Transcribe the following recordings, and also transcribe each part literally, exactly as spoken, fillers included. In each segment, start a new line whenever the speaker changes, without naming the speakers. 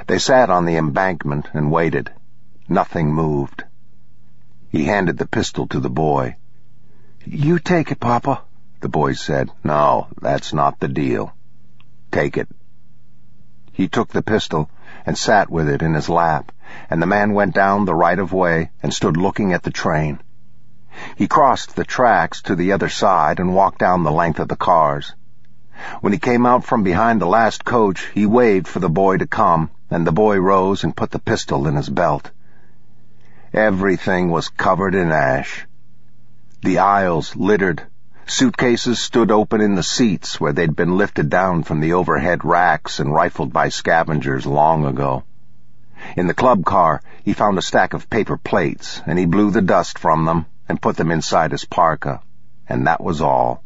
They sat on the embankment and waited. Nothing moved. He handed the pistol to the boy. "You take it, Papa," the boy said. "No, that's not the deal. Take it." He took the pistol and sat with it in his lap, and the man went down the right-of-way and stood looking at the train. He crossed the tracks to the other side and walked down the length of the cars. When he came out from behind the last coach, he waved for the boy to come, and the boy rose and put the pistol in his belt. Everything was covered in ash. The aisles littered. Suitcases stood open in the seats where they'd been lifted down from the overhead racks and rifled by scavengers long ago. In the club car, he found a stack of paper plates, and he blew the dust from them and put them inside his parka, and that was all.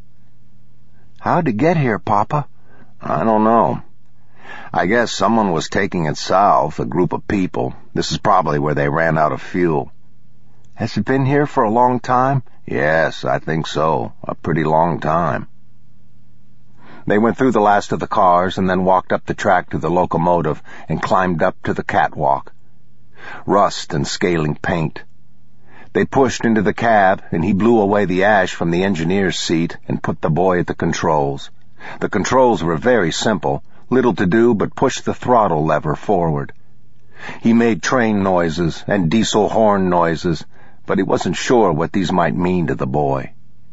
"How'd it get here, Papa?" "I don't know. I guess someone was taking it south, a group of people. This is probably where they ran out of fuel." "Has it been here for a long time?" "Yes, I think so. A pretty long time." They went through the last of the cars and then walked up the track to the locomotive and climbed up to the catwalk. Rust and scaling paint. They pushed into the cab, and he blew away the ash from the engineer's seat and put the boy at the controls. The controls were very simple, little to do but push the throttle lever forward. He made train noises and diesel horn noises, but he wasn't sure what these might mean to the boy.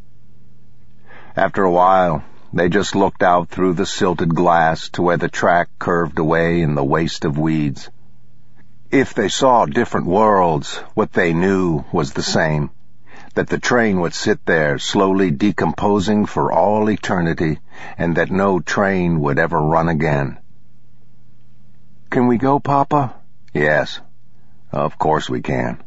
After a while, they just looked out through the silted glass to where the track curved away in the waste of weeds. If they saw different worlds, what they knew was the same, that the train would sit there slowly decomposing for all eternity, and that no train would ever run again. "Can we go, Papa?" "Yes, of course we can."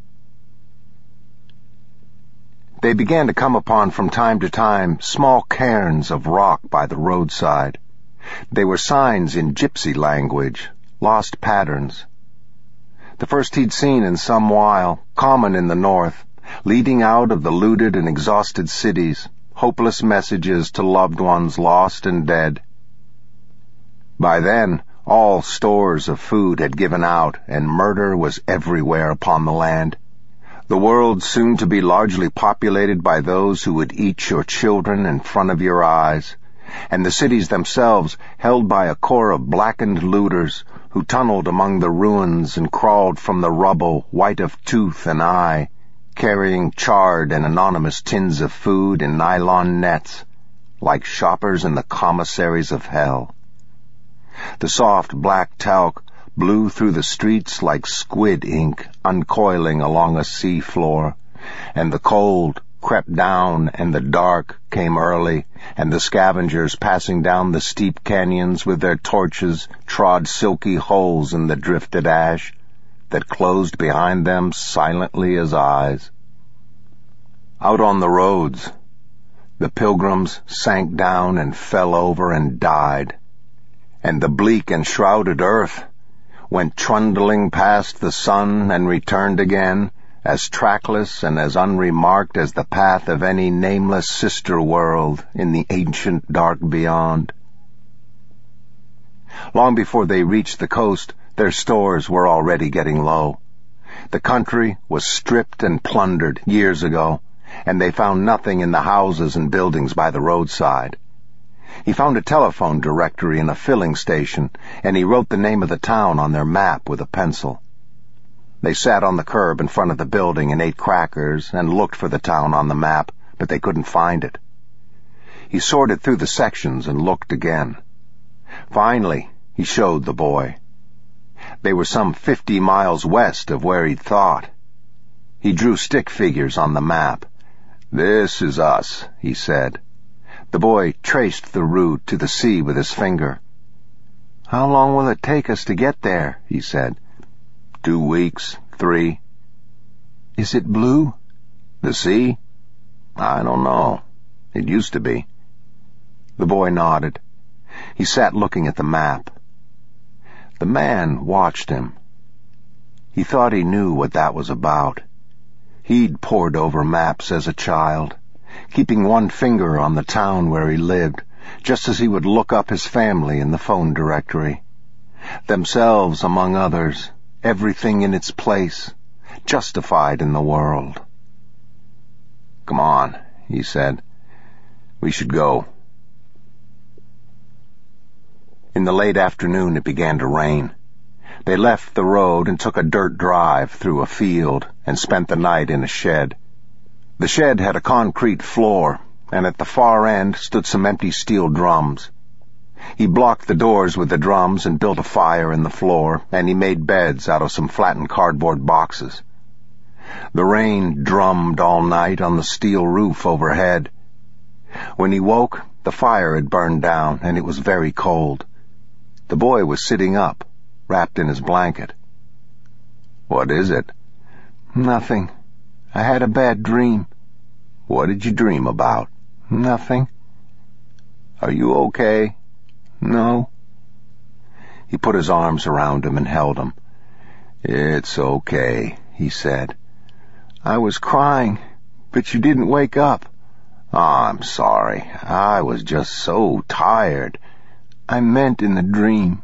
They began to come upon from time to time small cairns of rock by the roadside. They were signs in gypsy language, lost patterns. The first he'd seen in some while, common in the north, leading out of the looted and exhausted cities, hopeless messages to loved ones lost and dead. By then, all stores of food had given out, and murder was everywhere upon the land. The world soon to be largely populated by those who would eat your children in front of your eyes, and the cities themselves held by a corps of blackened looters who tunneled among the ruins and crawled from the rubble white of tooth and eye, carrying charred and anonymous tins of food in nylon nets, like shoppers in the commissaries of hell. The soft black talc blew through the streets like squid ink uncoiling along a sea floor, and the cold crept down and the dark came early, and the scavengers passing down the steep canyons with their torches trod silky holes in the drifted ash that closed behind them silently as eyes. Out on the roads, the pilgrims sank down and fell over and died, and the bleak and shrouded earth went trundling past the sun and returned again, as trackless and as unremarked as the path of any nameless sister world in the ancient dark beyond. Long before they reached the coast, their stores were already getting low. The country was stripped and plundered years ago, and they found nothing in the houses and buildings by the roadside. He found a telephone directory in a filling station, and he wrote the name of the town on their map with a pencil. They sat on the curb in front of the building and ate crackers and looked for the town on the map, but they couldn't find it. He sorted through the sections and looked again. Finally, he showed the boy. They were some fifty miles west of where he'd thought. He drew stick figures on the map. "This is us," he said. The boy traced the route to the sea with his finger. "How long will it take us to get there?" he said. Two weeks, three. "Is it blue?" "The sea? I don't know. It used to be." The boy nodded. He sat looking at the map. The man watched him. He thought he knew what that was about. He'd pored over maps as a child, keeping one finger on the town where he lived, just as he would look up his family in the phone directory. themselves among others, everything in its place, justified in the world. "Come on," he said. "We should go." In the late afternoon it began to rain. They left the road and took a dirt drive through a field and spent the night in a shed. The shed had a concrete floor, and at the far end stood some empty steel drums. He blocked the doors with the drums and built a fire in the floor, and he made beds out of some flattened cardboard boxes. The rain drummed all night on the steel roof overhead. When he woke, the fire had burned down, and it was very cold. The boy was sitting up, wrapped in his blanket. "What is it?" "Nothing. I had a bad dream." "What did you dream about?" "Nothing." "Are you okay?" "No." He put his arms around him and held him. "It's okay," he said. "I was crying, but you didn't wake up." "Oh, I'm sorry. I was just so tired." "I meant in the dream."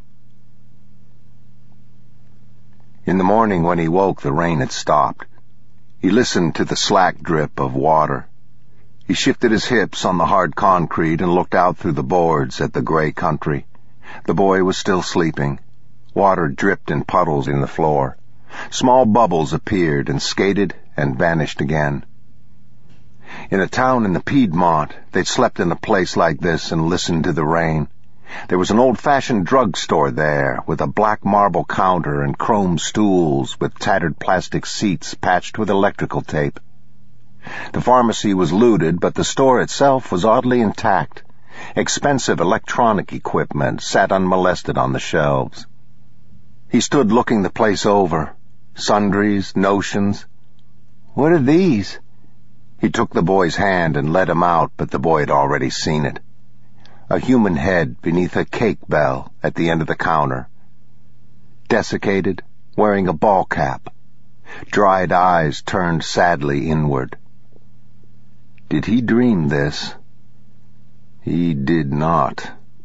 In the morning when he woke, the rain had stopped. He listened to the slack drip of water. He shifted his hips on the hard concrete and looked out through the boards at the gray country. The boy was still sleeping. Water dripped in puddles in the floor. Small bubbles appeared and skated and vanished again. In a town in the Piedmont, they'd slept in a place like this and listened to the rain. There was an old-fashioned drugstore there, with a black marble counter and chrome stools with tattered plastic seats patched with electrical tape. The pharmacy was looted, but the store itself was oddly intact. Expensive electronic equipment sat unmolested on the shelves. He stood looking the place over. Sundries, notions. "What are these?" He took the boy's hand and led him out, but the boy had already seen it. A human head beneath a cake bell at the end of the counter. Desiccated, wearing a ball cap. Dried eyes turned sadly inward. Did he dream this? He did not.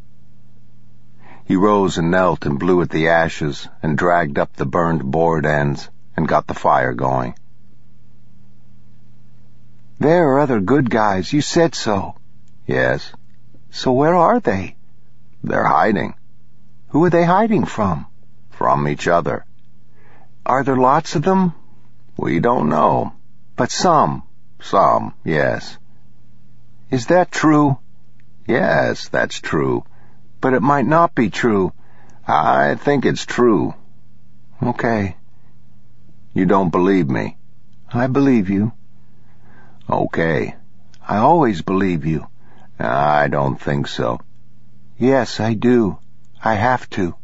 He rose and knelt and blew at the ashes and dragged up the burned board ends and got the fire going. "There are other good guys. You said so." "Yes." "So where are they?" "They're hiding." "Who are they hiding from?" "From each other." "Are there lots of them?" "We don't know." "But some." "Some, yes." "Is that true?" "Yes, that's true."
"But it might not be true."
"I think it's true."
"Okay."
"You don't believe me?"
"I believe you."
"Okay."
"I always believe you."
"I don't think so."
"Yes, I do. I have to."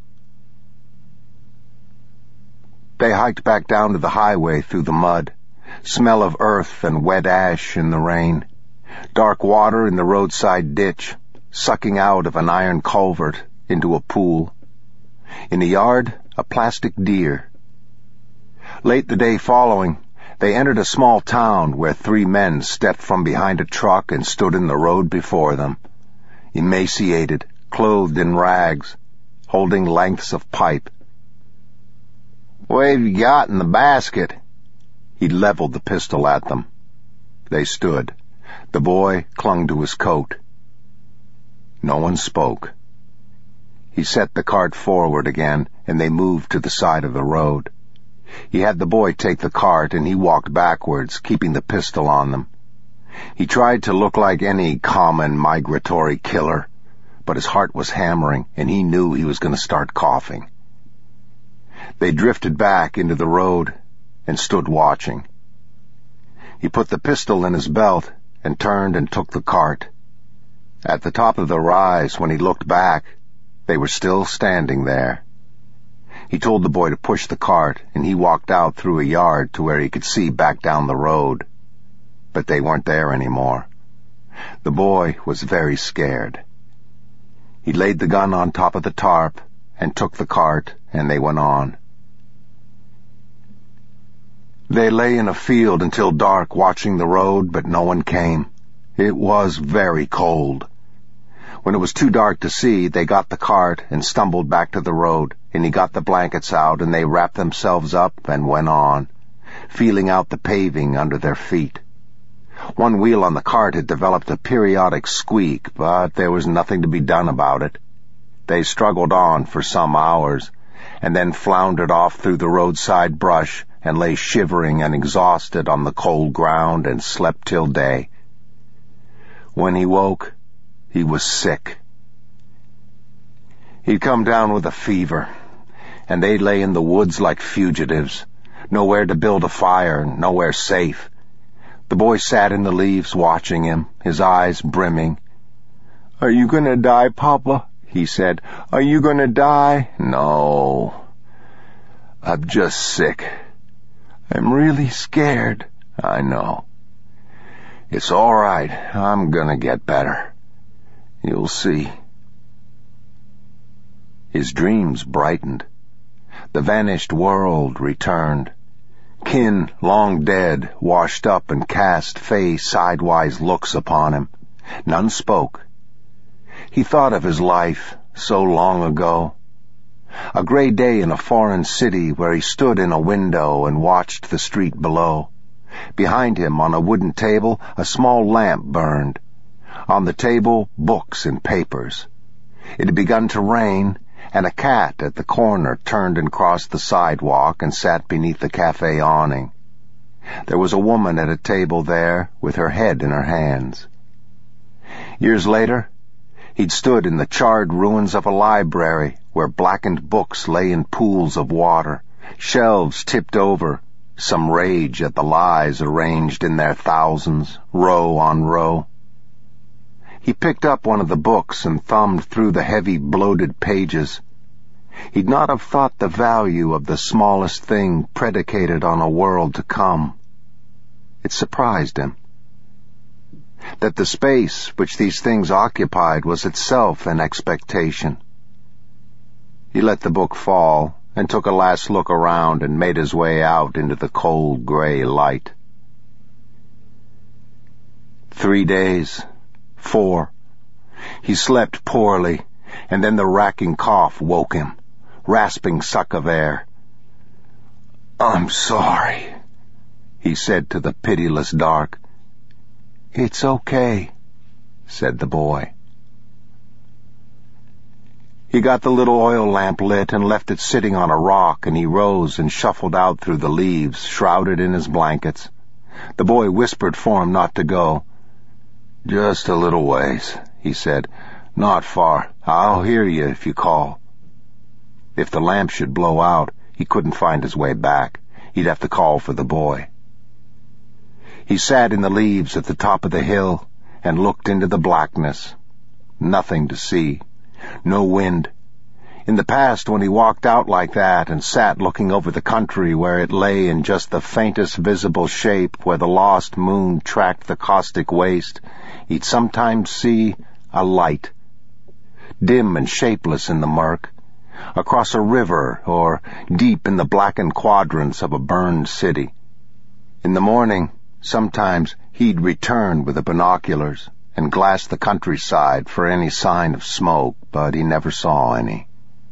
They hiked back down to the highway through the mud. Smell of earth and wet ash in the rain. Dark water in the roadside ditch, sucking out of an iron culvert into a pool. In the yard, a plastic deer. Late the day following, they entered a small town where three men stepped from behind a truck and stood in the road before them, emaciated, clothed in rags, holding lengths of pipe. "What have you got in the basket?" He leveled the pistol at them. They stood. The boy clung to his coat. No one spoke. He set the cart forward again, and they moved to the side of the road. He had the boy take the cart, and he walked backwards, keeping the pistol on them. He tried to look like any common migratory killer, but his heart was hammering, and he knew he was going to start coughing. They drifted back into the road and stood watching. He put the pistol in his belt and turned and took the cart. At the top of the rise, when he looked back, they were still standing there. He told the boy to push the cart, and he walked out through a yard to where he could see back down the road. But they weren't there anymore. The boy was very scared. He laid the gun on top of the tarp and took the cart, and they went on. They lay in a field until dark watching the road, but no one came. It was very cold. When it was too dark to see, they got the cart and stumbled back to the road, and he got the blankets out, and they wrapped themselves up and went on, feeling out the paving under their feet. One wheel on the cart had developed a periodic squeak, but there was nothing to be done about it. They struggled on for some hours, and then floundered off through the roadside brush and lay shivering and exhausted on the cold ground and slept till day. When he woke, he was sick. He'd come down with a fever, and they lay in the woods like fugitives, nowhere to build a fire, nowhere safe. The boy sat in the leaves watching him, his eyes brimming. "Are you going to die, Papa?" he said. "Are you going to die?" "No. I'm just sick. I'm really scared." "I know. It's all right. I'm going to get better. You'll see." His dreams brightened. The vanished world returned. Kin, long dead, washed up and cast fey sidewise looks upon him. None spoke. He thought of his life so long ago. A gray day in a foreign city where he stood in a window and watched the street below. Behind him, on a wooden table, a small lamp burned. On the table, books and papers. It had begun to rain, and a cat at the corner turned and crossed the sidewalk and sat beneath the cafe awning. There was a woman at a table there, with her head in her hands. Years later, he'd stood in the charred ruins of a library where blackened books lay in pools of water, shelves tipped over, some rage at the lies arranged in their thousands, row on row. He picked up one of the books and thumbed through the heavy, bloated pages. He'd not have thought the value of the smallest thing predicated on a world to come. It surprised him. That the space which these things occupied was itself an expectation. He let the book fall and took a last look around and made his way out into the cold gray light. Three days. Four. He slept poorly, and then the racking cough woke him, rasping suck of air. "I'm sorry," he said to the pitiless dark. "It's okay," said the boy. He got the little oil lamp lit and left it sitting on a rock, and he rose and shuffled out through the leaves, shrouded in his blankets. The boy whispered for him not to go. "Just a little ways," he said. "Not far. I'll hear you if you call." If the lamp should blow out, he couldn't find his way back. He'd have to call for the boy. He sat in the leaves at the top of the hill and looked into the blackness. Nothing to see. No wind. In the past, when he walked out like that and sat looking over the country where it lay in just the faintest visible shape where the lost moon tracked the caustic waste, he'd sometimes see a light, dim and shapeless in the murk, across a river or deep in the blackened quadrants of a burned city. In the morning, sometimes he'd return with the binoculars and glass the countryside for any sign of smoke, but he never saw any.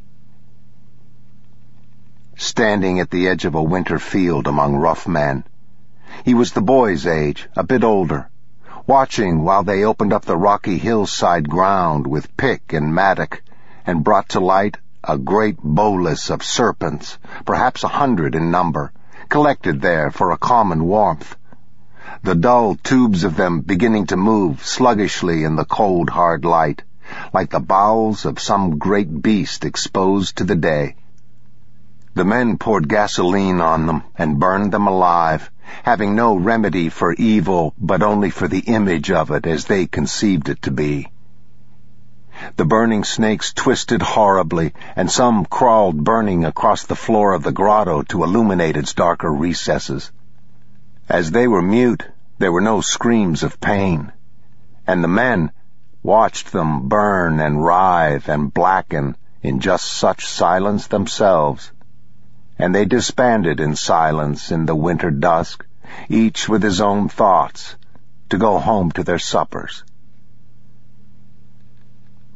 Standing at the edge of a winter field among rough men, he was the boy's age, a bit older, watching while they opened up the rocky hillside ground with pick and mattock and brought to light a great bolus of serpents, perhaps a hundred in number, collected there for a common warmth, the dull tubes of them beginning to move sluggishly in the cold, hard light, like the bowels of some great beast exposed to the day. The men poured gasoline on them and burned them alive, having no remedy for evil but only for the image of it as they conceived it to be. The burning snakes twisted horribly, and some crawled burning across the floor of the grotto to illuminate its darker recesses. As they were mute, there were no screams of pain, and the men watched them burn and writhe and blacken in just such silence themselves. And they disbanded in silence in the winter dusk, each with his own thoughts, to go home to their suppers.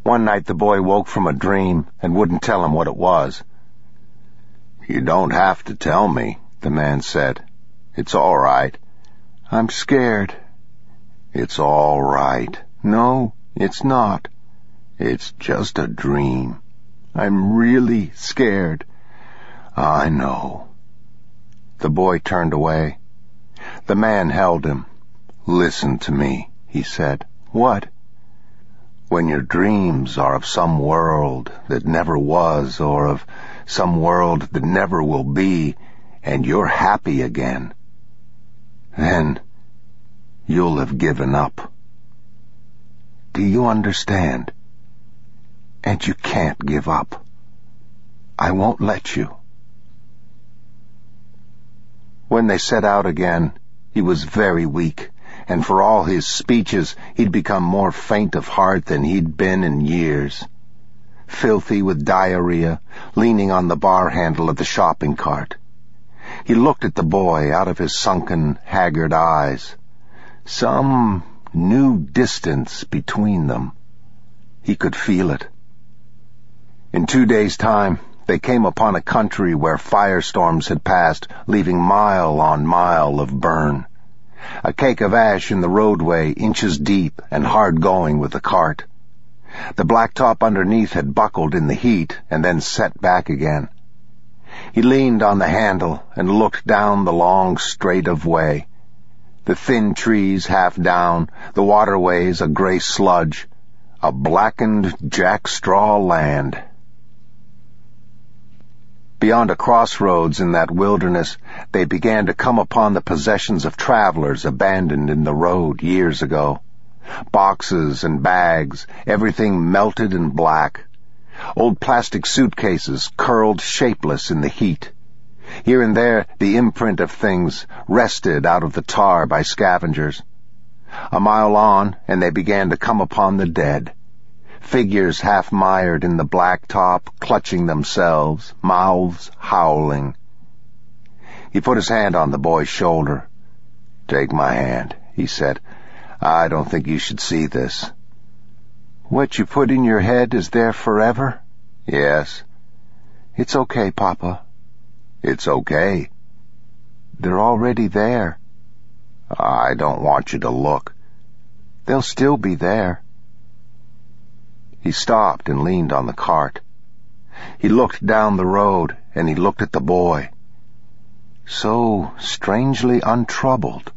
One night the boy woke from a dream and wouldn't tell him what it was. "You don't have to tell me," the man said. "It's all right."
"I'm scared."
"It's all right."
"No, it's not."
"It's just a dream."
"I'm really scared."
"I know." The boy turned away. The man held him. "Listen to me," he said.
"What?"
"When your dreams are of some world that never was, or of some world that never will be, and you're happy again, then you'll have given up. Do you understand? And you can't give up. I won't let you." When they set out again, he was very weak, and for all his speeches, he'd become more faint of heart than he'd been in years. Filthy with diarrhea, leaning on the bar handle of the shopping cart. He looked at the boy out of his sunken, haggard eyes. Some new distance between them. He could feel it. In two days' time, they came upon a country where firestorms had passed, leaving mile on mile of burn. A cake of ash in the roadway, inches deep and hard going with the cart. The blacktop underneath had buckled in the heat and then set back again. He leaned on the handle and looked down the long straight of way. The thin trees half down, the waterways a gray sludge, a blackened jackstraw land. Beyond a crossroads in that wilderness, they began to come upon the possessions of travelers abandoned in the road years ago. Boxes and bags, everything melted and black. Old plastic suitcases curled shapeless in the heat. Here and there, the imprint of things rested out of the tar by scavengers. A mile on, and they began to come upon the dead. Figures half mired in the blacktop, clutching themselves, mouths howling. He put his hand on the boy's shoulder. "Take my hand," he said. "I don't think you should see this."
"What you put in your head is there forever?"
"Yes."
"It's okay, Papa."
"It's okay."
"They're already there."
"I don't want you to look."
"They'll still be there."
He stopped and leaned on the cart. He looked down the road, and he looked at the boy. So strangely untroubled.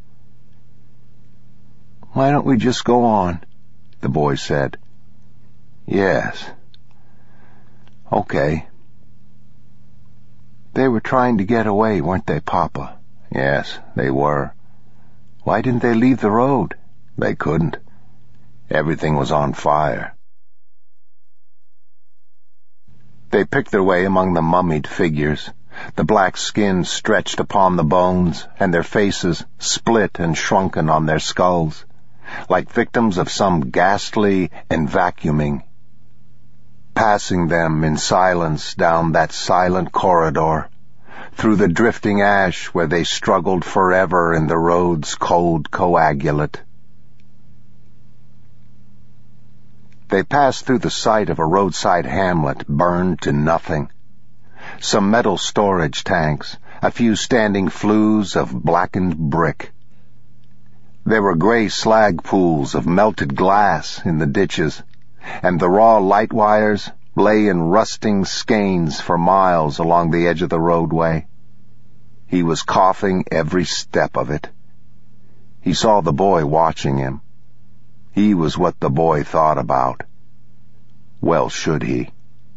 "Why don't we just go on?"
the boy said. "Yes." "Okay."
"They were trying to get away, weren't they, Papa?"
"Yes, they were."
"Why didn't they leave the road?"
"They couldn't. Everything was on fire." They picked their way among the mummied figures, the black skin stretched upon the bones, and their faces split and shrunken on their skulls, like victims of some ghastly envacuuming. Passing them in silence down that silent corridor, through the drifting ash where they struggled forever in the road's cold coagulate. They passed through the site of a roadside hamlet burned to nothing. Some metal storage tanks, a few standing flues of blackened brick. There were gray slag pools of melted glass in the ditches, and the raw light wires lay in rusting skeins for miles along the edge of the roadway. He was coughing every step of it. He saw the boy watching him. He was what the boy thought about. Well should he.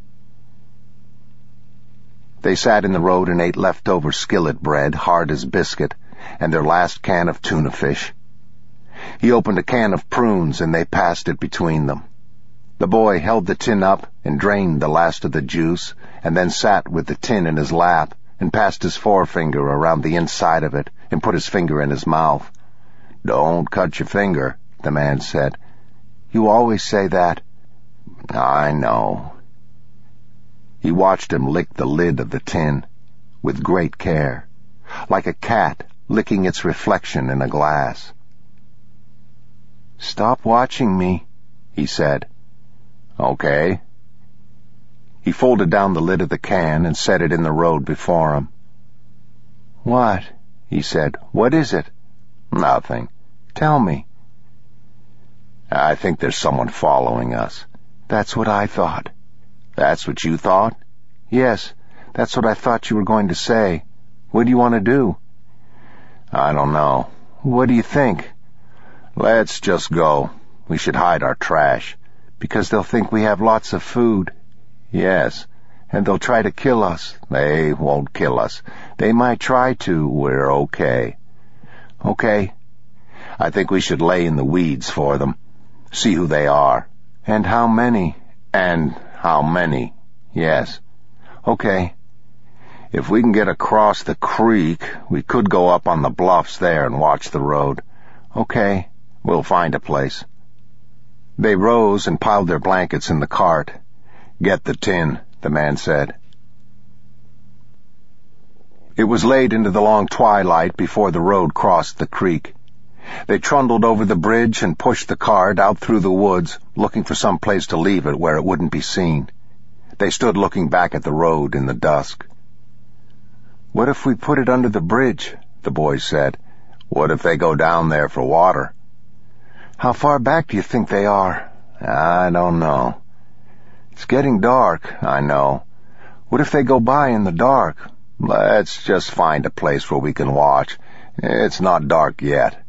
They sat in the road and ate leftover skillet bread, hard as biscuit, and their last can of tuna fish. He opened a can of prunes and they passed it between them. The boy held the tin up and drained the last of the juice, and then sat with the tin in his lap and passed his forefinger around the inside of it and put his finger in his mouth. "Don't cut your finger," the man said.
"You always say that."
"I know." He watched him lick the lid of the tin, with great care, like a cat licking its reflection in a glass.
"Stop watching me,"
he said. Okay. He folded down the lid of the can and set it in the road before him.
What? He said. What is it?
Nothing.
Tell me.
I think there's someone following us.
That's what I thought.
That's what you thought?
Yes, that's what I thought you were going to say. What do you want to do?
I don't know.
What do you think?
Let's just go. We should hide our trash.
Because they'll think we have lots of food.
Yes.
And they'll try to kill us.
They won't kill us.
They might try to.
We're okay.
Okay.
I think we should lay in the weeds for them. See who they are.
And how many?
And how many. Yes.
Okay.
If we can get across the creek, we could go up on the bluffs there and watch the road.
Okay.
We'll find a place. They rose and piled their blankets in the cart. Get the tin, the man said. It was late into the long twilight before the road crossed the creek. They trundled over the bridge and pushed the cart out through the woods, looking for some place to leave it where it wouldn't be seen. They stood looking back at the road in the dusk.
What if we put it under the bridge?
The boys said. What if they go down there for water?
How far back do you think they are?
I don't know.
It's getting dark,
I know.
What if they go by in the dark?
Let's just find a place where we can watch. It's not dark yet.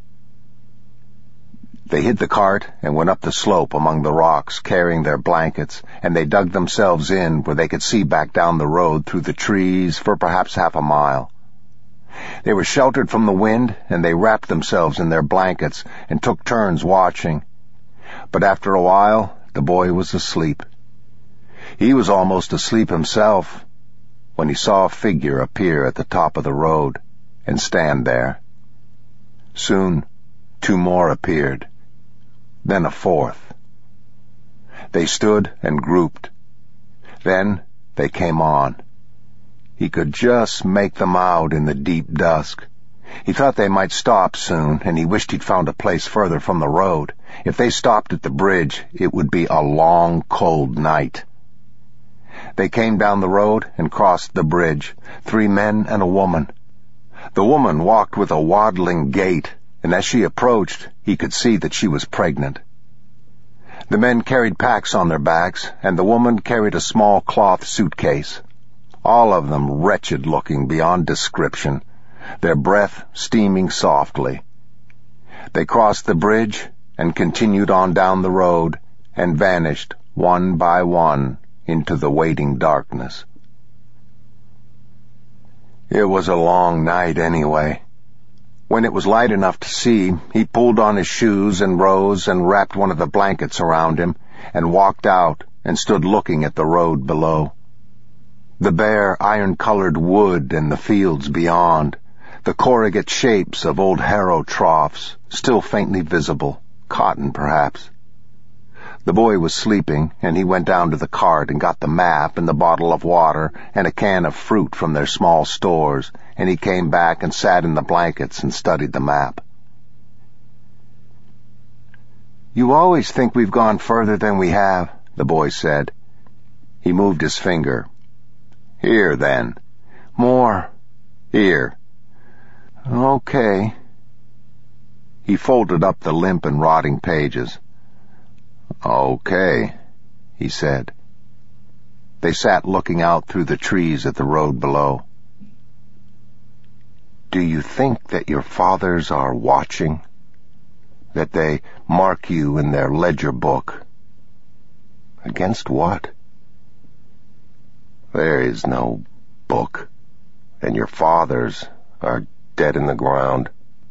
They hid the cart and went up the slope among the rocks, carrying their blankets, and they dug themselves in where they could see back down the road through the trees for perhaps half a mile. They were sheltered from the wind, and they wrapped themselves in their blankets and took turns watching. But after a while, the boy was asleep. He was almost asleep himself when he saw a figure appear at the top of the road and stand there. Soon, two more appeared, then a fourth. They stood and grouped. Then they came on. He could just make them out in the deep dusk. He thought they might stop soon, and he wished he'd found a place further from the road. If they stopped at the bridge, it would be a long, cold night. They came down the road and crossed the bridge, three men and a woman. The woman walked with a waddling gait, and as she approached, he could see that she was pregnant. The men carried packs on their backs, and the woman carried a small cloth suitcase. All of them wretched-looking beyond description, their breath steaming softly. They crossed the bridge and continued on down the road and vanished one by one into the waiting darkness. It was a long night anyway. When it was light enough to see, he pulled on his shoes and rose and wrapped one of the blankets around him and walked out and stood looking at the road below. The bare, iron-colored wood and the fields beyond, the corrugate shapes of old harrow troughs, still faintly visible, cotton perhaps. The boy was sleeping, and he went down to the cart and got the map and the bottle of water and a can of fruit from their small stores, and he came back and sat in the blankets and studied the map.
You always think we've gone further than we have,
the boy said. He moved his finger. Here, then.
More.
Here.
Okay.
He folded up the limp and rotting pages. Okay, he said. They sat looking out through the trees at the road below.
Do you think that your fathers are watching? That they mark you in their ledger book? Against what?
There is no book, and your fathers are dead in the ground.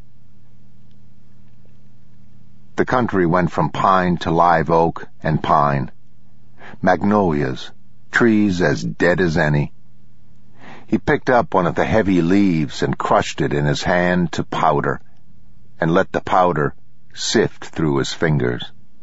The country went from pine to live oak and pine. Magnolias, trees as dead as any. He picked up one of the heavy leaves and crushed it in his hand to powder, and let the powder sift through his fingers.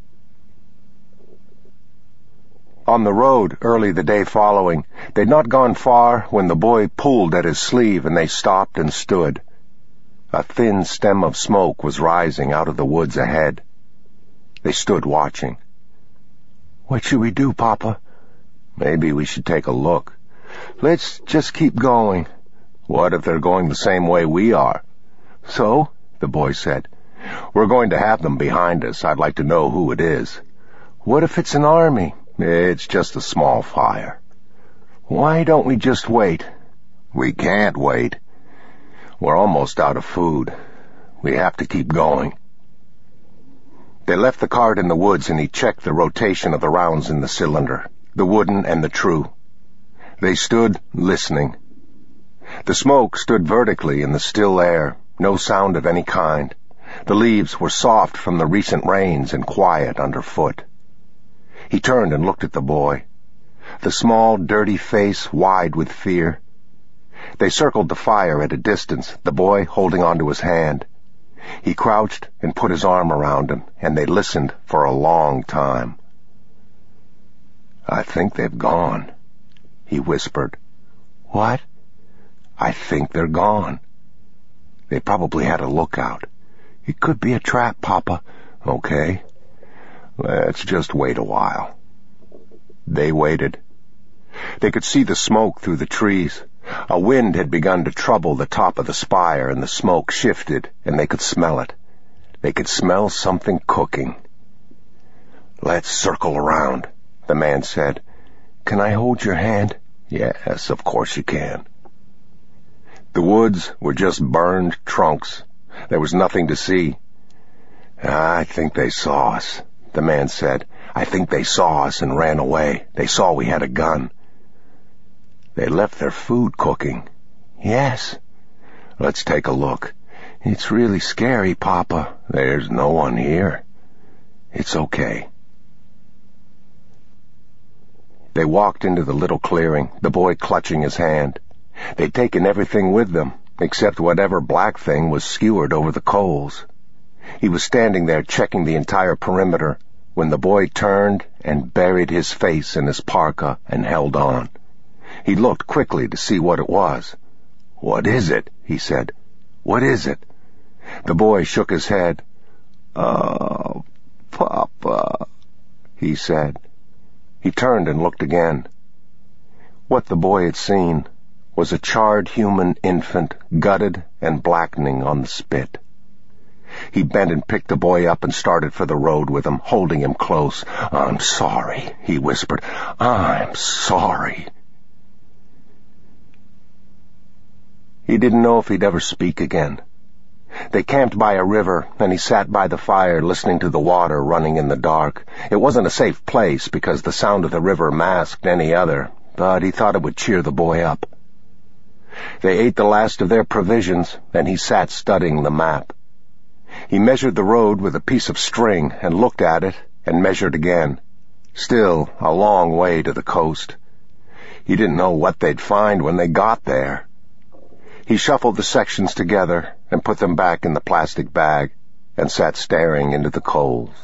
On the road, early the day following, they'd not gone far when the boy pulled at his sleeve and they stopped and stood. A thin stem of smoke was rising out of the woods ahead. They stood watching.
What should we do, Papa? Maybe we should take a look. Let's just keep going. What if they're going the same way we are? So, the boy said, we're going to have them behind us. I'd like to know who it is. What if it's an army? It's just a small fire. Why don't we just wait? We can't wait. We're almost out of food. We have to keep going. They left the cart in the woods, and he checked the rotation of the rounds in the cylinder, the wooden and the true. They stood listening. The smoke stood vertically in the still air, no sound of any kind. The leaves were soft from the recent rains and quiet underfoot. He turned and looked at the boy, the small, dirty face wide with fear. They circled the fire at a distance, the boy holding onto his hand. He crouched and put his arm around him, and they listened for a long time. I think they've gone, he whispered. What? I think they're gone. They probably had a lookout. It could be a trap, Papa. Okay. Let's just wait a while. They waited. They could see the smoke through the trees. A wind had begun to trouble the top of the spire, and the smoke shifted, and they could smell it. They could smell something cooking. Let's circle around, the man said. Can I hold your hand? Yes, of course you can. The woods were just burned trunks. There was nothing to see. I think they saw us, the man said. I think they saw us and ran away. They saw we had a gun. They left their food cooking. Yes. Let's take a look. It's really scary, Papa. There's no one here. It's okay. They walked into the little clearing, the boy clutching his hand. They'd taken everything with them, except whatever black thing was skewered over the coals. He was standing there checking the entire perimeter when the boy turned and buried his face in his parka and held on. He looked quickly to see what it was. What is it? He said. What is it? The boy shook his head. Oh, Papa, he said. He turned and looked again. What the boy had seen was a charred human infant, gutted and blackening on the spit. He bent and picked the boy up and started for the road with him, holding him close. I'm sorry, he whispered. I'm sorry. He didn't know if he'd ever speak again. They camped by a river, and he sat by the fire listening to the water running in the dark. It wasn't a safe place because the sound of the river masked any other, but he thought it would cheer the boy up. They ate the last of their provisions, and he sat studying the map. He measured the road with a piece of string and looked at it and measured again. Still a long way to the coast. He didn't know what they'd find when they got there. He shuffled the sections together and put them back in the plastic bag and sat staring into the coals.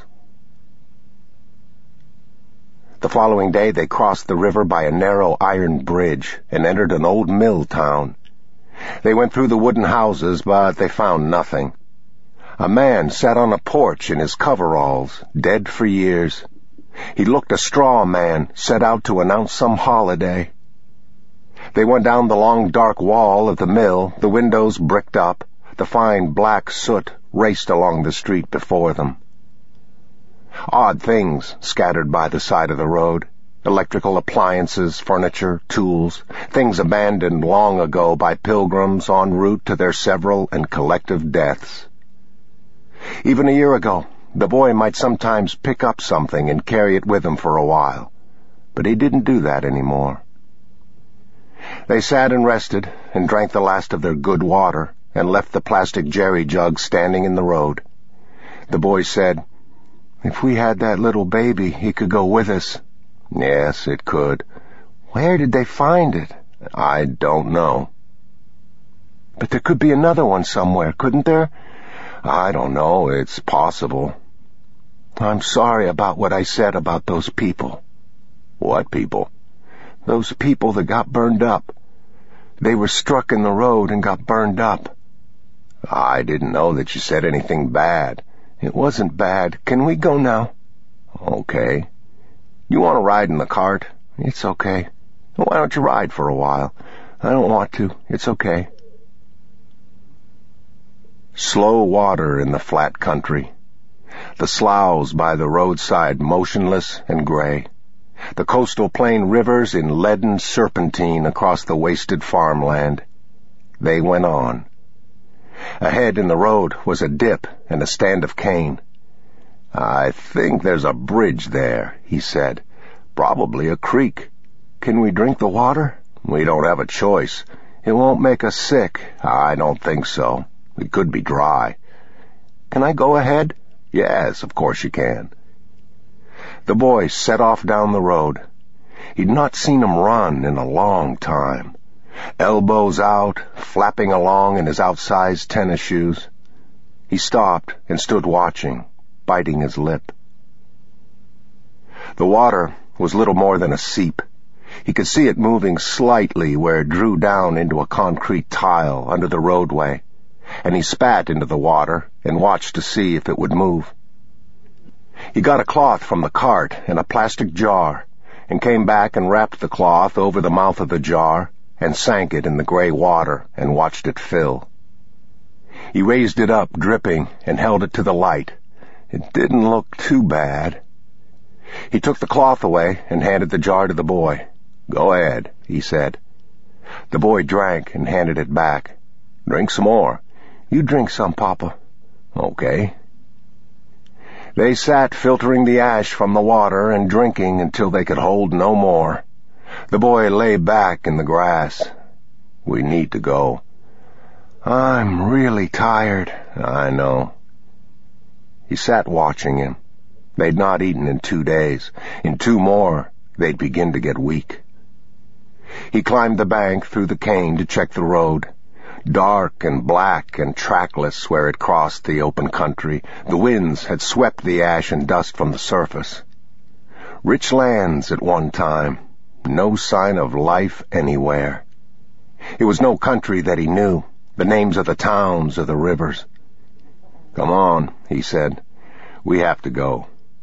The following day they crossed the river by a narrow iron bridge and entered an old mill town. They went through the wooden houses, but they found nothing. A man sat on a porch in his coveralls, dead for years. He looked a straw man set out to announce some holiday. They went down the long dark wall of the mill, the windows bricked up. The fine black soot raced along the street before them. Odd things scattered by the side of the road. Electrical appliances, furniture, tools, things abandoned long ago by pilgrims en route to their several and collective deaths. Even a year ago, the boy might sometimes pick up something and carry it with him for a while, but he didn't do that anymore. They sat and rested and drank the last of their good water and left the plastic jerry jug standing in the road. The boy said, If we had that little baby, he could go with us. Yes, it could. Where did they find it? I don't know. But there could be another one somewhere, couldn't there? I don't know. It's possible. I'm sorry about what I said about those people. What people? Those people that got burned up. They were struck in the road and got burned up. I didn't know that you said anything bad. It wasn't bad. Can we go now? Okay. You want to ride in the cart? It's okay. Why don't you ride for a while? I don't want to. It's okay. Slow water in the flat country. The sloughs by the roadside motionless and gray. The coastal plain rivers in leaden serpentine across the wasted farmland. They went on. Ahead in the road was a dip and a stand of cane. I think there's a bridge there, he said. Probably a creek. Can we drink the water? We don't have a choice. It won't make us sick. I don't think so. It could be dry. Can I go ahead? Yes, of course you can. The boy set off down the road. He'd not seen him run in a long time. Elbows out, flapping along in his outsized tennis shoes. He stopped and stood watching, biting his lip. The water was little more than a seep. He could see it moving slightly where it drew down into a concrete tile under the roadway, and he spat into the water and watched to see if it would move. He got a cloth from the cart and a plastic jar, and came back and wrapped the cloth over the mouth of the jar and sank it in the gray water and watched it fill. He raised it up, dripping, and held it to the light. It didn't look too bad. He took the cloth away and handed the jar to the boy. Go ahead, he said. The boy drank and handed it back. Drink some more. You drink some, Papa. Okay. They sat filtering the ash from the water and drinking until they could hold no more. The boy lay back in the grass. We need to go. I'm really tired. I know. He sat watching him. They'd not eaten in two days. In two more, they'd begin to get weak. He climbed the bank through the cane to check the road. Dark and black and trackless where it crossed the open country, the winds had swept the ash and dust from the surface. Rich lands at one time, no sign of life anywhere. It was no country that he knew, the names of the towns or the rivers. Come on, he said. We have to go.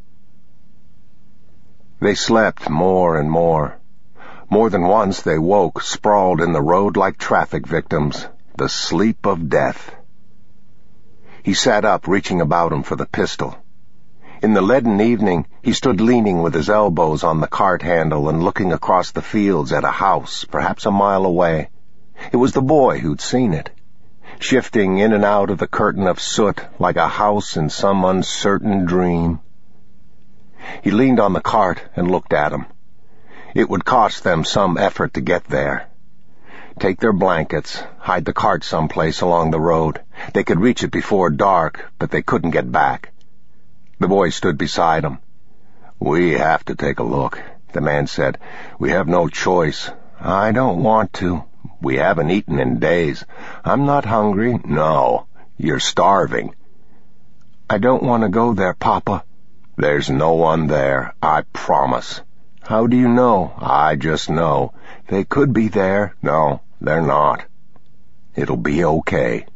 They slept more and more. More than once they woke, sprawled in the road like traffic victims, the sleep of death. He sat up, reaching about him for the pistol. In the leaden evening, he stood leaning with his elbows on the cart handle and looking across the fields at a house, perhaps a mile away. It was the boy who'd seen it, shifting in and out of the curtain of soot like a house in some uncertain dream. He leaned on the cart and looked at him. It would cost them some effort to get there. Take their blankets, hide the cart someplace along the road. They could reach it before dark, but they couldn't get back. The boy stood beside him. We have to take a look, the man said. We have no choice. I don't want to. We haven't eaten in days. I'm not hungry. No, you're starving. I don't want to go there, Papa. There's no one there, I promise. How do you know? I just know. They could be there. No, they're not. It'll be okay.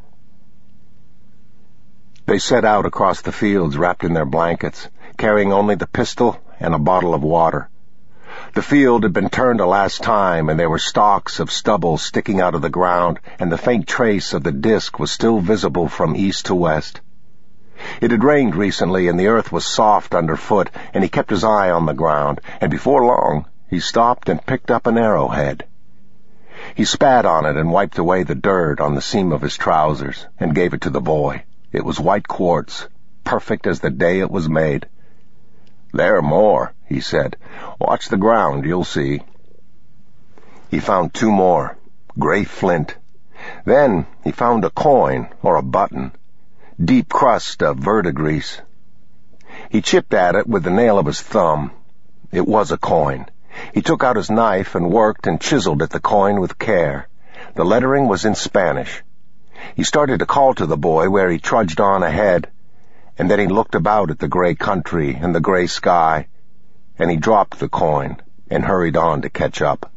They set out across the fields wrapped in their blankets, carrying only the pistol and a bottle of water. The field had been turned a last time, and there were stalks of stubble sticking out of the ground, and the faint trace of the disk was still visible from east to west. It had rained recently, and the earth was soft underfoot, and he kept his eye on the ground, and before long he stopped and picked up an arrowhead. He spat on it and wiped away the dirt on the seam of his trousers, and gave it to the boy. It was white quartz, perfect as the day it was made. There are more, he said. Watch the ground, you'll see. He found two more, gray flint. Then he found a coin or a button, deep crust of verdigris. He chipped at it with the nail of his thumb. It was a coin. He took out his knife and worked and chiseled at the coin with care. The lettering was in Spanish. He started to call to the boy where he trudged on ahead, and then he looked about at the gray country and the gray sky, and he dropped the coin and hurried on to catch up.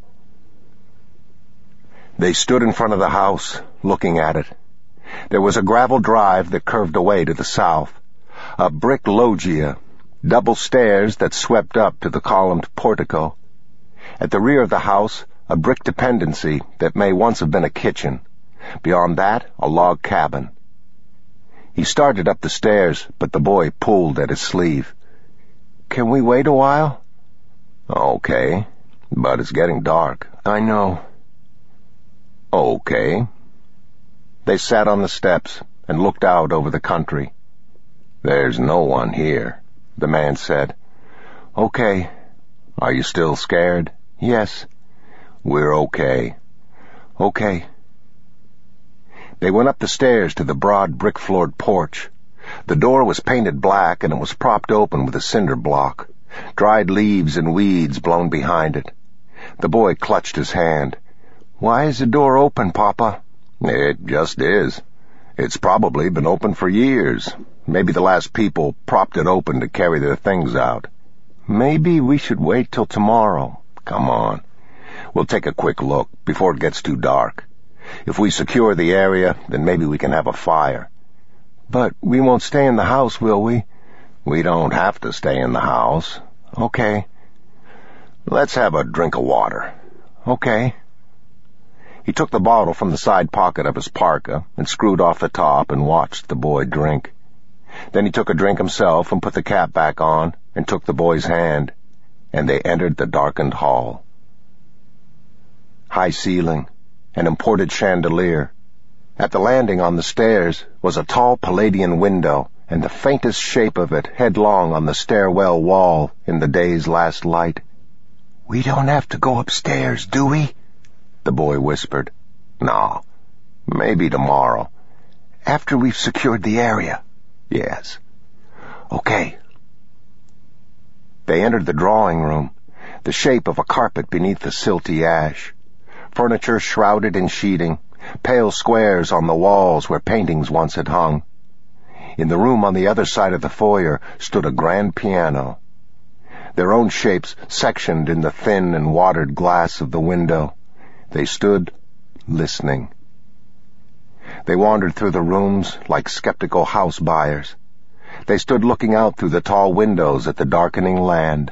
They stood in front of the house, looking at it. There was a gravel drive that curved away to the south, a brick loggia, double stairs that swept up to the columned portico. At the rear of the house, a brick dependency that may once have been a kitchen. Beyond that, a log cabin. He started up the stairs, but the boy pulled at his sleeve. "Can we wait a while?" "Okay, but it's getting dark." "I know." "Okay." They sat on the steps and looked out over the country. "There's no one here," the man said. "Okay." "Are you still scared?" "Yes." "We're okay." "Okay." They went up the stairs to the broad brick-floored porch. The door was painted black, and it was propped open with a cinder block, dried leaves and weeds blown behind it. The boy clutched his hand. "Why is the door open, Papa?" "It just is. It's probably been open for years. Maybe the last people propped it open to carry their things out." "Maybe we should wait till tomorrow." "Come on. We'll take a quick look before it gets too dark. If we secure the area, then maybe we can have a fire." "But we won't stay in the house, will we?" "We don't have to stay in the house." "Okay." "Let's have a drink of water." "Okay." He took the bottle from the side pocket of his parka and screwed off the top and watched the boy drink. Then he took a drink himself and put the cap back on and took the boy's hand, and they entered the darkened hall. High ceiling, an imported chandelier. At the landing on the stairs was a tall Palladian window, and the faintest shape of it headlong on the stairwell wall in the day's last light. "We don't have to go upstairs, do we?" the boy whispered. "No. Maybe tomorrow." "After we've secured the area?" "Yes." "Okay." They entered the drawing room, the shape of a carpet beneath the silty ash. Furniture shrouded in sheeting, pale squares on the walls where paintings once had hung. In the room on the other side of the foyer stood a grand piano, their own shapes sectioned in the thin and watered glass of the window. They stood, listening. They wandered through the rooms like skeptical house buyers. They stood looking out through the tall windows at the darkening land.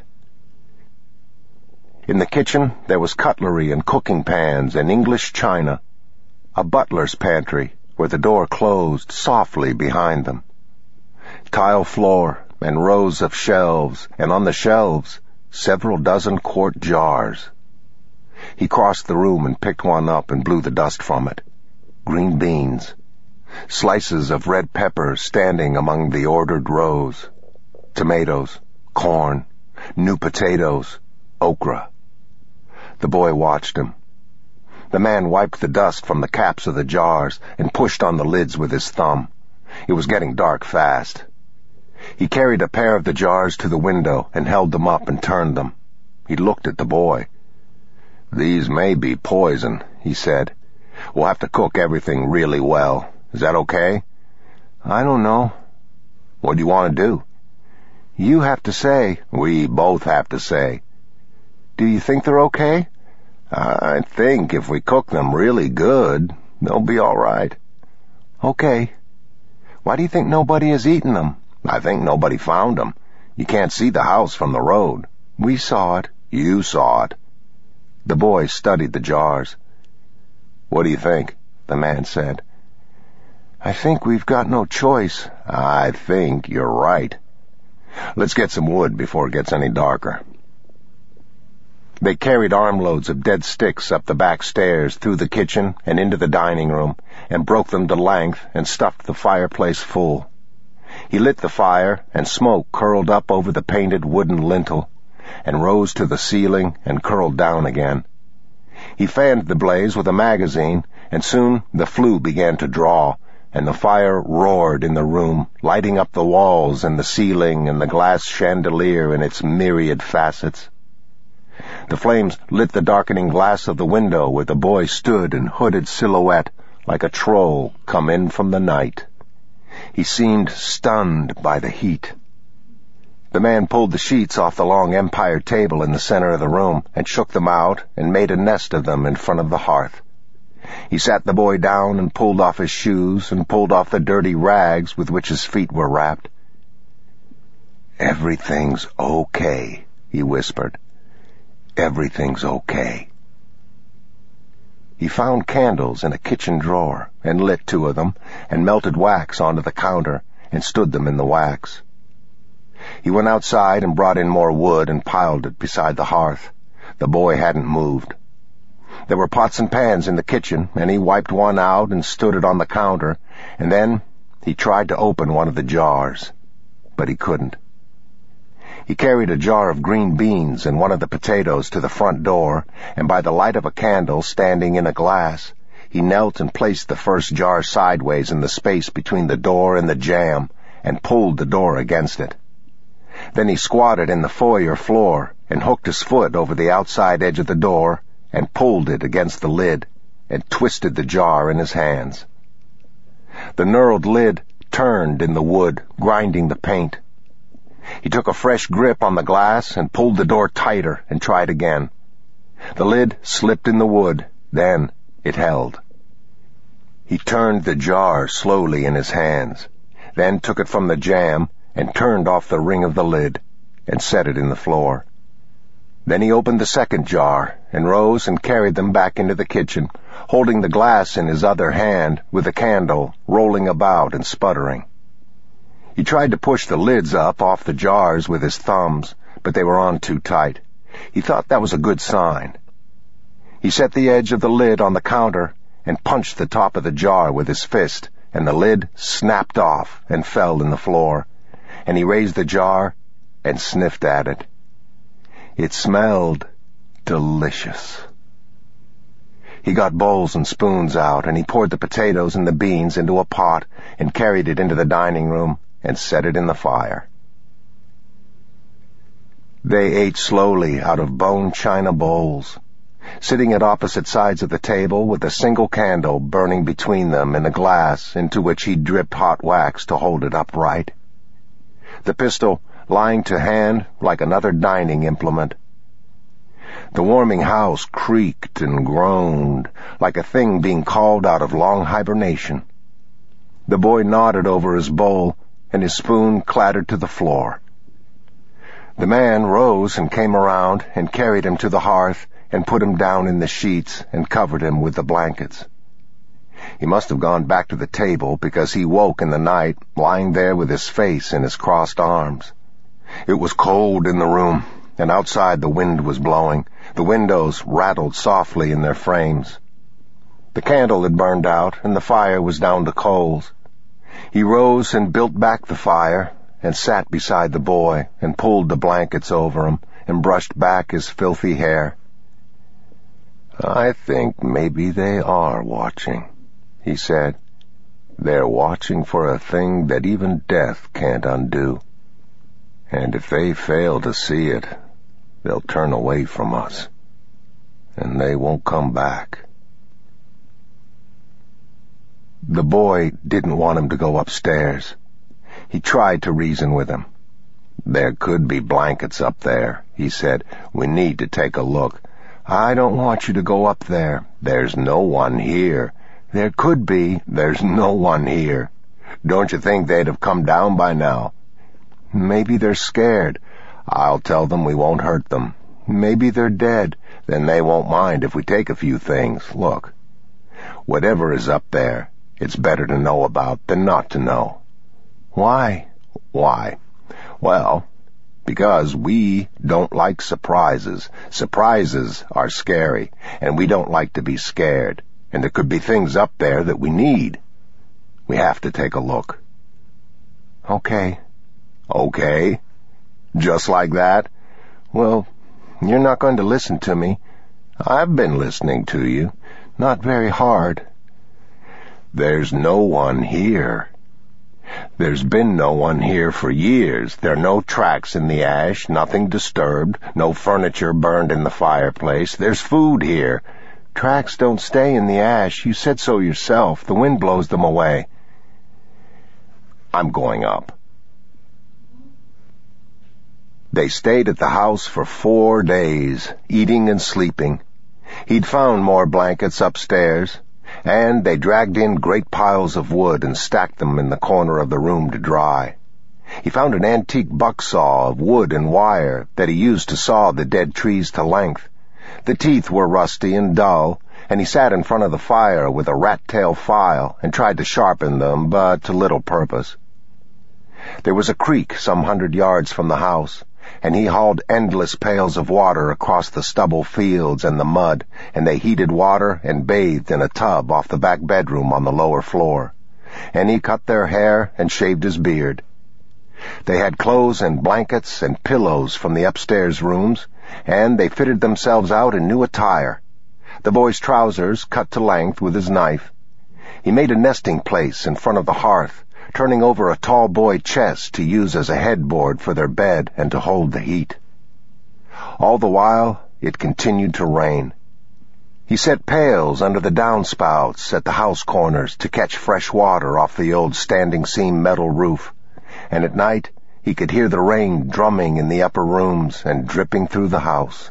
In the kitchen there was cutlery and cooking pans and English china, a butler's pantry where the door closed softly behind them. Tile floor and rows of shelves, and on the shelves several dozen quart jars. He crossed the room and picked one up and blew the dust from it. Green beans, slices of red pepper standing among the ordered rows, tomatoes, corn, new potatoes, okra. The boy watched him. The man wiped the dust from the caps of the jars and pushed on the lids with his thumb. It was getting dark fast. He carried a pair of the jars to the window and held them up and turned them. He looked at the boy. "These may be poison," he said. "We'll have to cook everything really well. Is that okay?" "I don't know." "What do you want to do?" "You have to say." "We both have to say." "Do you think they're okay?" "I think if we cook them really good, they'll be all right." "Okay. Why do you think nobody has eaten them?" "I think nobody found them. You can't see the house from the road." "We saw it." "You saw it." The boy studied the jars. "What do you think?" the man said. "I think we've got no choice." "I think you're right. Let's get some wood before it gets any darker." They carried armloads of dead sticks up the back stairs, through the kitchen and into the dining room, and broke them to length and stuffed the fireplace full. He lit the fire, and smoke curled up over the painted wooden lintel, and rose to the ceiling and curled down again. He fanned the blaze with a magazine, and soon the flue began to draw, and the fire roared in the room, lighting up the walls and the ceiling and the glass chandelier in its myriad facets. The flames lit the darkening glass of the window where the boy stood in hooded silhouette like a troll come in from the night. He seemed stunned by the heat. The man pulled the sheets off the long empire table in the center of the room and shook them out and made a nest of them in front of the hearth. He sat the boy down and pulled off his shoes and pulled off the dirty rags with which his feet were wrapped. "Everything's okay," he whispered. "Everything's okay." He found candles in a kitchen drawer and lit two of them and melted wax onto the counter and stood them in the wax. He went outside and brought in more wood and piled it beside the hearth. The boy hadn't moved. There were pots and pans in the kitchen, and he wiped one out and stood it on the counter, and then he tried to open one of the jars, but he couldn't. He carried a jar of green beans and one of the potatoes to the front door, and by the light of a candle standing in a glass, he knelt and placed the first jar sideways in the space between the door and the jamb and pulled the door against it. Then he squatted in the foyer floor and hooked his foot over the outside edge of the door and pulled it against the lid and twisted the jar in his hands. The knurled lid turned in the wood, grinding the paint. He took a fresh grip on the glass and pulled the door tighter and tried again. The lid slipped in the wood, then it held. He turned the jar slowly in his hands, then took it from the jamb and turned off the ring of the lid and set it in the floor. Then he opened the second jar and rose and carried them back into the kitchen, holding the glass in his other hand with the candle rolling about and sputtering. He tried to push the lids up off the jars with his thumbs, but they were on too tight. He thought that was a good sign. He set the edge of the lid on the counter and punched the top of the jar with his fist, and the lid snapped off and fell in the floor, and he raised the jar and sniffed at it. It smelled delicious. He got bowls and spoons out, and he poured the potatoes and the beans into a pot and carried it into the dining room and set it in the fire. They ate slowly out of bone china bowls, sitting at opposite sides of the table with a single candle burning between them in a glass into which he dripped hot wax to hold it upright. The pistol lying to hand like another dining implement. The warming house creaked and groaned like a thing being called out of long hibernation. The boy nodded over his bowl, and his spoon clattered to the floor. The man rose and came around and carried him to the hearth and put him down in the sheets and covered him with the blankets. He must have gone back to the table because he woke in the night lying there with his face in his crossed arms. It was cold in the room, and outside the wind was blowing. The windows rattled softly in their frames. The candle had burned out, and the fire was down to coals. He rose and built back the fire, and sat beside the boy, and pulled the blankets over him, and brushed back his filthy hair. "I think maybe they are watching," he said. "They're watching for a thing that even death can't undo. And if they fail to see it, they'll turn away from us, and they won't come back." The boy didn't want him to go upstairs. He tried to reason with him. "There could be blankets up there," he said. "We need to take a look." "I don't want you to go up there. There's no one here." "There could be. There's no one here." "Don't you think they'd have come down by now?" "Maybe they're scared." "I'll tell them we won't hurt them." "Maybe they're dead." "Then they won't mind if we take a few things. Look, whatever is up there, it's better to know about than not to know." "Why?" "Why? Well, because we don't like surprises. Surprises are scary, and we don't like to be scared, and there could be things up there that we need. We have to take a look." "Okay." "Okay? Just like that?" "Well, you're not going to listen to me." "I've been listening to you." "Not very hard." "There's no one here." "There's been no one here for years. There are no tracks in the ash, nothing disturbed, no furniture burned in the fireplace. There's food here." "Tracks don't stay in the ash. You said so yourself. The wind blows them away." "I'm going up." They stayed at the house for four days, eating and sleeping. He'd found more blankets upstairs, and they dragged in great piles of wood and stacked them in the corner of the room to dry. He found an antique bucksaw of wood and wire that he used to saw the dead trees to length. The teeth were rusty and dull, and he sat in front of the fire with a rat-tail file and tried to sharpen them, but to little purpose. There was a creek some hundred yards from the house, and he hauled endless pails of water across the stubble fields and the mud, and they heated water and bathed in a tub off the back bedroom on the lower floor. And he cut their hair and shaved his beard. They had clothes and blankets and pillows from the upstairs rooms, and they fitted themselves out in new attire. The boy's trousers cut to length with his knife. He made a nesting place in front of the hearth, turning over a tall boy chest to use as a headboard for their bed and to hold the heat. All the while, it continued to rain. He set pails under the downspouts at the house corners to catch fresh water off the old standing-seam metal roof, and at night he could hear the rain drumming in the upper rooms and dripping through the house.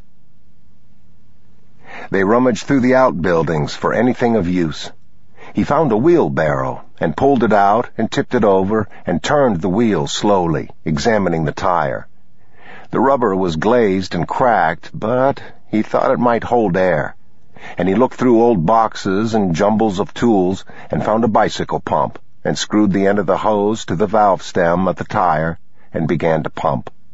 They rummaged through the outbuildings for anything of use. He found a wheelbarrow and pulled it out and tipped it over and turned the wheel slowly, examining the tire. The rubber was glazed and cracked, but he thought it might hold air, and he looked through old boxes and jumbles of tools and found a bicycle pump and screwed the end of the hose to the valve stem of the tire and began to pump.